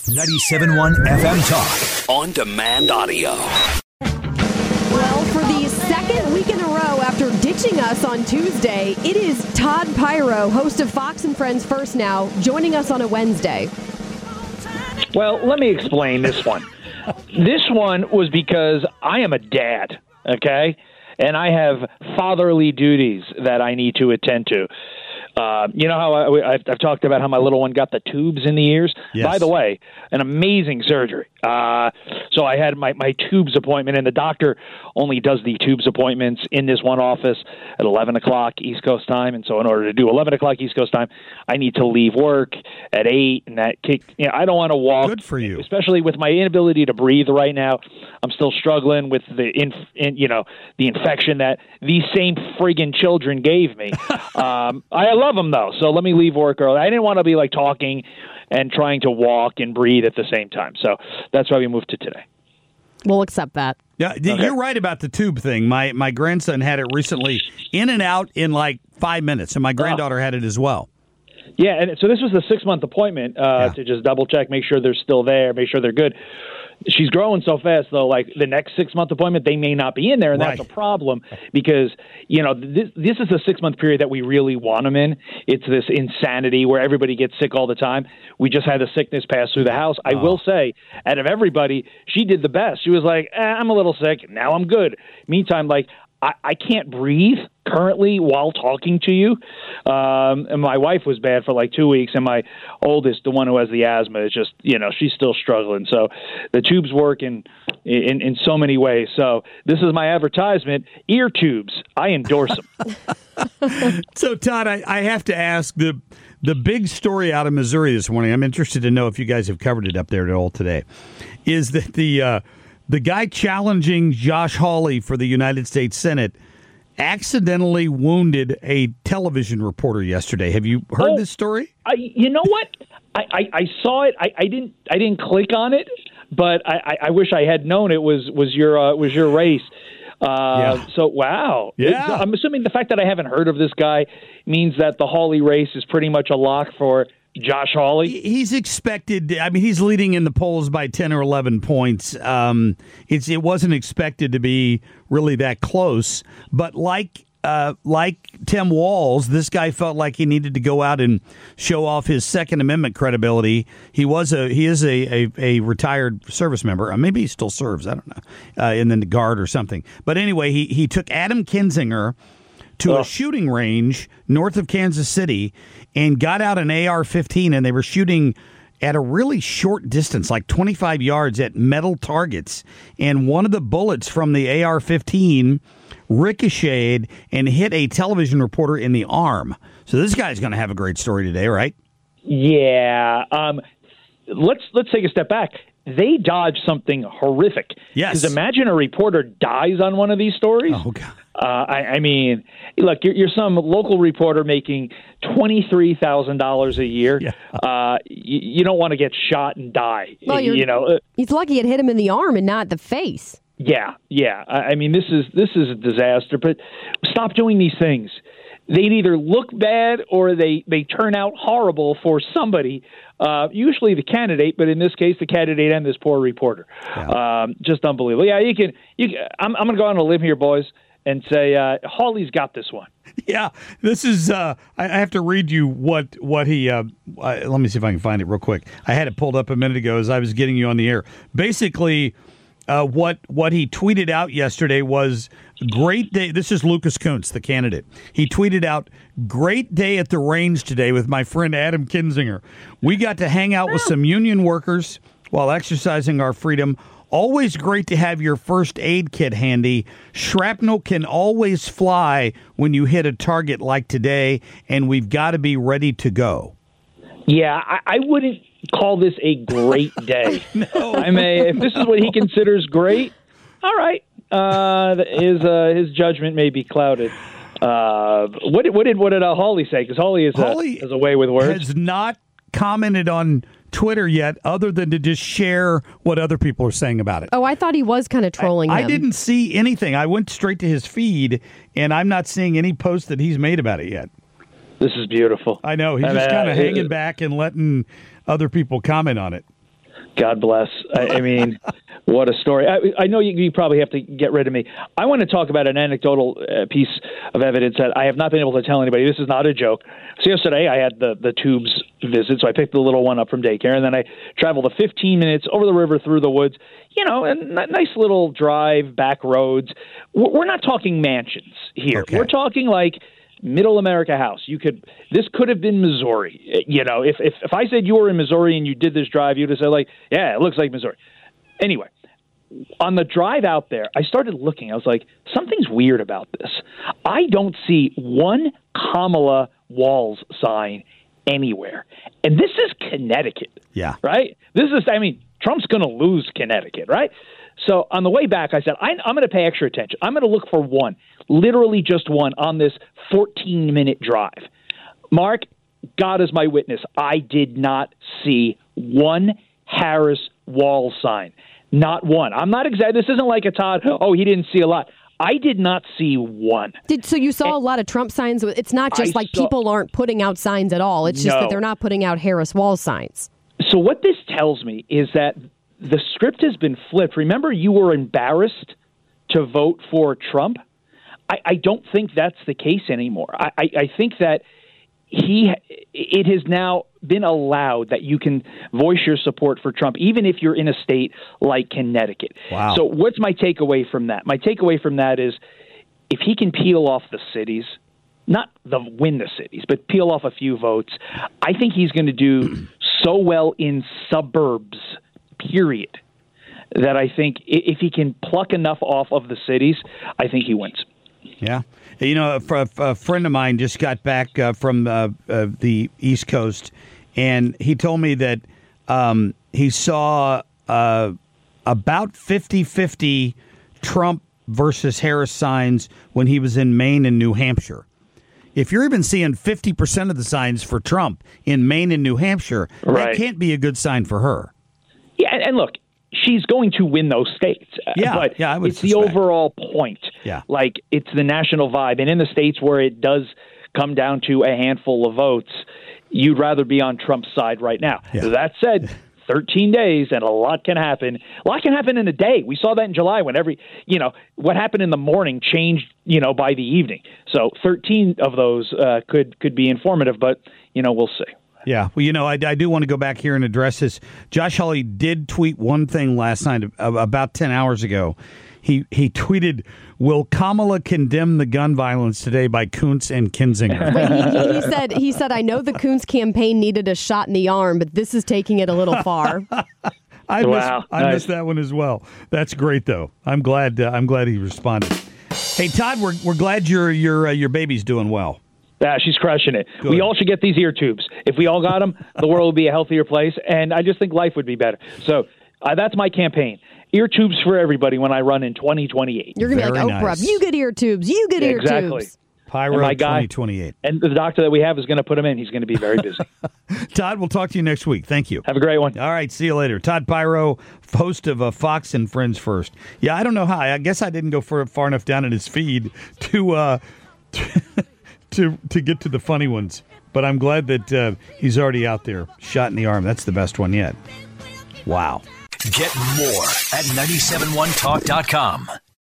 97.1 FM Talk. On demand audio. Well, for the second week in a row after ditching us on Tuesday, it is Todd Pyro, host of Fox and Friends First Now, joining us on a Wednesday. Well, let me explain this one. This one was because I am a dad, okay? And I have fatherly duties that I need to attend to. You know how I've talked about how my little one got the tubes in the ears? Yes. By the way, an amazing surgery. So I had my tubes appointment, and the doctor only does the tubes appointments in this one office at 11 o'clock East Coast time. And so in order to do 11 o'clock East Coast time, I need to leave work at 8. And that I don't want to walk. Good for you. Especially with my inability to breathe right now. I'm still struggling with the infection that these same friggin' children gave me. I love them, though, so let me leave work early. I didn't want to be like talking and trying to walk and breathe at the same time. So that's why we moved to today. We'll accept that. Yeah, You're right about the tube thing. My grandson had it recently, in and out in like 5 minutes, and my granddaughter had it as well. Yeah, and so this was the 6-month appointment to just double check, make sure they're still there, make sure they're good. She's growing so fast, though, like the next 6-month appointment, they may not be in there, and that's a problem because, this is a 6-month period that we really want them in. It's this insanity where everybody gets sick all the time. We just had a sickness pass through the house. I will say, out of everybody, she did the best. She was like, I'm a little sick. Now I'm good. Meantime, I can't breathe currently while talking to you. And my wife was bad for like 2 weeks, and my oldest, the one who has the asthma, is just, she's still struggling. So the tubes work in so many ways. So this is my advertisement, ear tubes. I endorse them. So, Todd, I have to ask, the big story out of Missouri this morning, I'm interested to know if you guys have covered it up there at all today, is that the guy challenging Josh Hawley for the United States Senate accidentally wounded a television reporter yesterday. Have you heard this story? You know what? I saw it. I didn't click on it, but I wish I had known it was your race. So wow. Yeah. I'm assuming the fact that I haven't heard of this guy means that the Hawley race is pretty much a lock for Josh Hawley. He's expected. I mean, he's leading in the polls by 10 or 11 points. It wasn't expected to be really that close, but like Tim Walz, this guy felt like he needed to go out and show off his Second Amendment credibility. He is a retired service member. Maybe he still serves. I don't know, in the Guard or something. But anyway, he took Adam Kinzinger to a shooting range north of Kansas City and got out an AR-15, and they were shooting at a really short distance, like 25 yards at metal targets. And one of the bullets from the AR-15 ricocheted and hit a television reporter in the arm. So this guy's going to have a great story today, right? Yeah. Let's take a step back. They dodged something horrific. Yes. Because imagine a reporter dies on one of these stories. Oh, God. I mean, look, you're some local reporter making $23,000 a year. Yeah. You don't want to get shot and die. Well, he's lucky it hit him in the arm and not the face. Yeah. I mean, this is a disaster. But stop doing these things. They either look bad or they turn out horrible for somebody. Usually the candidate, but in this case, the candidate and this poor reporter. Yeah. Just unbelievable. Yeah, you can. I'm going to go on a limb here, boys, and say Hawley's got this one. Yeah, this is. I have to read you what he. Let me see if I can find it real quick. I had it pulled up a minute ago as I was getting you on the air. Basically, what he tweeted out yesterday was great day. This is Lucas Kuntz, the candidate. He tweeted out, "Great day at the range today with my friend Adam Kinzinger. We got to hang out with some union workers while exercising our freedom. Always great to have your first aid kit handy. Shrapnel can always fly when you hit a target like today, and we've got to be ready to go." Yeah, I wouldn't call this a great day. No. If this is what he considers great, all right. His judgment may be clouded. What did Hawley say? Because Hawley is a way with words. Has not commented on Twitter yet, other than to just share what other people are saying about it. Oh, I thought he was kind of trolling him. I didn't see anything. I went straight to his feed, and I'm not seeing any post that he's made about it yet. This is beautiful. I know. He's just kind of hanging back and letting other people comment on it. God bless. I mean, what a story. I know you probably have to get rid of me. I want to talk about an anecdotal piece of evidence that I have not been able to tell anybody. This is not a joke. So yesterday I had the tubes visit, so I picked the little one up from daycare, and then I traveled 15 minutes over the river through the woods, a nice little drive, back roads. We're not talking mansions here. Okay. We're talking like middle America house. This could have been Missouri. If I said you were in Missouri and you did this drive, you'd have said yeah, it looks like Missouri. Anyway, on the drive out there, I started looking. I was like, something's weird about this. I don't see one Kamala Walz sign anywhere. And this is Connecticut. Yeah. Right? Trump's going to lose Connecticut, right? So on the way back, I said, I'm going to pay extra attention. I'm going to look for one, literally just one, on this 14-minute drive. Mark, God is my witness, I did not see one Harris Walz sign. Not one. I'm not exact. This isn't like a Todd, he didn't see a lot. I did not see one. So you saw a lot of Trump signs? It's not just people aren't putting out signs at all. It's just that they're not putting out Harris Walz signs. So what this tells me is that the script has been flipped. Remember, you were embarrassed to vote for Trump? I don't think that's the case anymore. I think that it has now been allowed that you can voice your support for Trump, even if you're in a state like Connecticut. Wow. So what's my takeaway from that? My takeaway from that is if he can peel off the cities, not win the cities, but peel off a few votes, I think he's going to do so well in suburbs, period, that I think if he can pluck enough off of the cities, I think he wins. Yeah. A friend of mine just got back from the East Coast, and he told me that he saw about 50-50 Trump versus Harris signs when he was in Maine and New Hampshire. If you're even seeing 50% of the signs for Trump in Maine and New Hampshire, that can't be a good sign for her. Yeah, and look, she's going to win those states. But I would it's the overall point. Yeah. Like, it's the national vibe. And in the states where it does come down to a handful of votes, you'd rather be on Trump's side right now. Yeah. That said, 13 days and a lot can happen. A lot can happen in a day. We saw that in July when what happened in the morning changed, by the evening. So 13 of those could be informative, but, we'll see. Yeah. Well, I do want to go back here and address this. Josh Hawley did tweet one thing last night about 10 hours ago. He tweeted, "Will Kamala condemn the gun violence today by Kuntz and Kinzinger?" Wait, he said, "I know the Kuntz campaign needed a shot in the arm, but this is taking it a little far." I missed that one as well. That's great, though. I'm glad he responded. Hey, Todd, we're glad your baby's doing well. Yeah, she's crushing it. Good. We all should get these ear tubes. If we all got them, the world would be a healthier place, and I just think life would be better. So that's my campaign. Ear tubes for everybody when I run in 2028. You're going to be like Oprah. Nice. You get ear tubes. You get ear tubes. Pyro 2028. And the doctor that we have is going to put him in. He's going to be very busy. Todd, we'll talk to you next week. Thank you. Have a great one. All right, see you later. Todd Pyro, host of Fox and Friends First. Yeah, I don't know how. I guess I didn't go far enough down in his feed to get to the funny ones. But I'm glad that he's already out there. Shot in the arm. That's the best one yet. Wow. Get more at 971talk.com.